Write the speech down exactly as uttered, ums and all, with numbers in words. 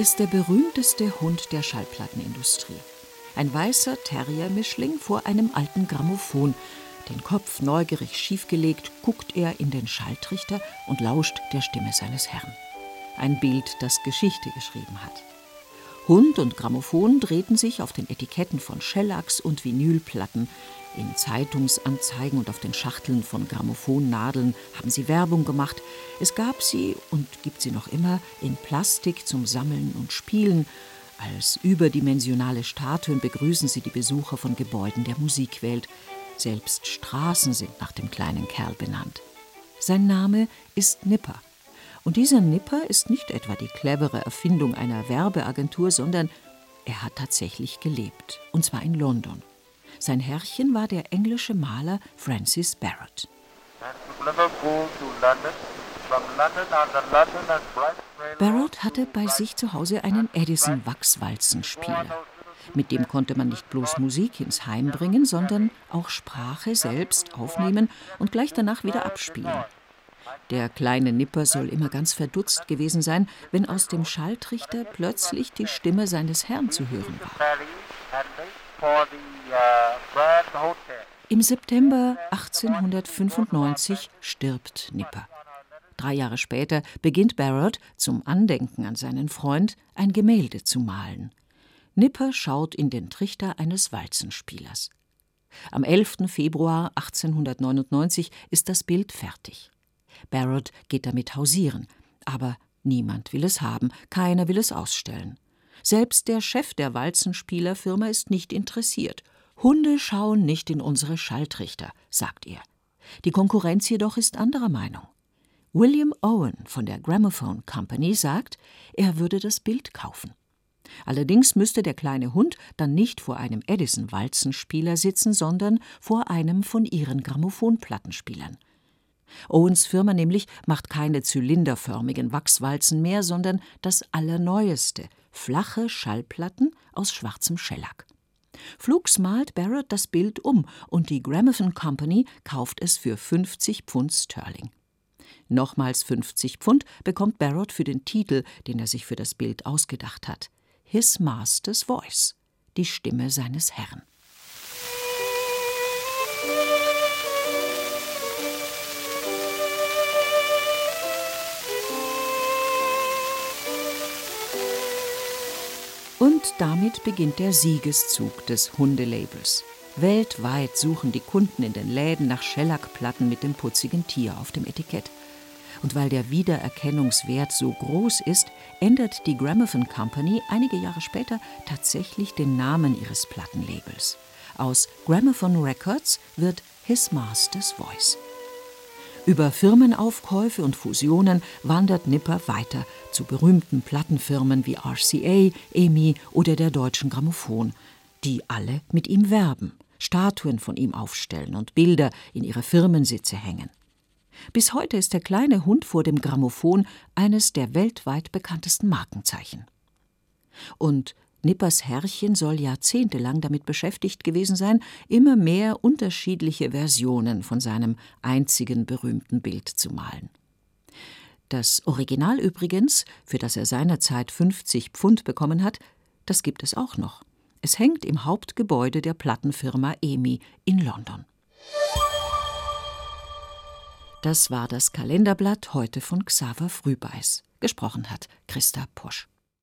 ist der berühmteste Hund der Schallplattenindustrie. Ein weißer Terrier-Mischling vor einem alten Grammophon. Den Kopf neugierig schiefgelegt, guckt er in den Schalltrichter und lauscht der Stimme seines Herrn. Ein Bild, das Geschichte geschrieben hat. Hund und Grammophon drehten sich auf den Etiketten von Shellacks und Vinylplatten. In Zeitungsanzeigen und auf den Schachteln von Grammophonnadeln haben sie Werbung gemacht. Es gab sie und gibt sie noch immer in Plastik zum Sammeln und Spielen. Als überdimensionale Statuen begrüßen sie die Besucher von Gebäuden der Musikwelt. Selbst Straßen sind nach dem kleinen Kerl benannt. Sein Name ist Nipper. Und dieser Nipper ist nicht etwa die clevere Erfindung einer Werbeagentur, sondern er hat tatsächlich gelebt. Und zwar in London. Sein Herrchen war der englische Maler Francis Barrett. Barrett hatte bei sich zu Hause einen Edison-Wachswalzenspieler. Mit dem konnte man nicht bloß Musik ins Heim bringen, sondern auch Sprache selbst aufnehmen und gleich danach wieder abspielen. Der kleine Nipper soll immer ganz verdutzt gewesen sein, wenn aus dem Schalltrichter plötzlich die Stimme seines Herrn zu hören war. Im September achtzehnhundertfünfundneunzig stirbt Nipper. Drei Jahre später beginnt Barrett, zum Andenken an seinen Freund, ein Gemälde zu malen. Nipper schaut in den Trichter eines Walzenspielers. Am elften Februar achtzehnhundertneunundneunzig ist das Bild fertig. Barrett geht damit hausieren, aber niemand will es haben, keiner will es ausstellen. Selbst der Chef der Walzenspielerfirma ist nicht interessiert. Hunde schauen nicht in unsere Schalltrichter, sagt er. Die Konkurrenz jedoch ist anderer Meinung. William Owen von der Gramophone Company sagt, er würde das Bild kaufen. Allerdings müsste der kleine Hund dann nicht vor einem Edison-Walzenspieler sitzen, sondern vor einem von ihren Grammophonplattenspielern. Owens Firma nämlich macht keine zylinderförmigen Wachswalzen mehr, sondern das Allerneueste, flache Schallplatten aus schwarzem Schellack. Flugs malt Barrett das Bild um und die Gramophone Company kauft es für fünfzig Pfund Sterling. Nochmals fünfzig Pfund bekommt Barrett für den Titel, den er sich für das Bild ausgedacht hat. His Master's Voice, die Stimme seines Herrn. Und damit beginnt der Siegeszug des Hundelabels. Weltweit suchen die Kunden in den Läden nach Schellackplatten mit dem putzigen Tier auf dem Etikett. Und weil der Wiedererkennungswert so groß ist, ändert die Gramophone Company einige Jahre später tatsächlich den Namen ihres Plattenlabels. Aus Gramophone Records wird His Master's Voice. Über Firmenaufkäufe und Fusionen wandert Nipper weiter zu berühmten Plattenfirmen wie R C A, E M I oder der Deutschen Grammophon, die alle mit ihm werben, Statuen von ihm aufstellen und Bilder in ihre Firmensitze hängen. Bis heute ist der kleine Hund vor dem Grammophon eines der weltweit bekanntesten Markenzeichen. Und Nippers Herrchen soll jahrzehntelang damit beschäftigt gewesen sein, immer mehr unterschiedliche Versionen von seinem einzigen berühmten Bild zu malen. Das Original übrigens, für das er seinerzeit fünfzig Pfund bekommen hat, das gibt es auch noch. Es hängt im Hauptgebäude der Plattenfirma E M I in London. Das war das Kalenderblatt heute von Xaver Frühbeiß. Gesprochen hat Christa Posch.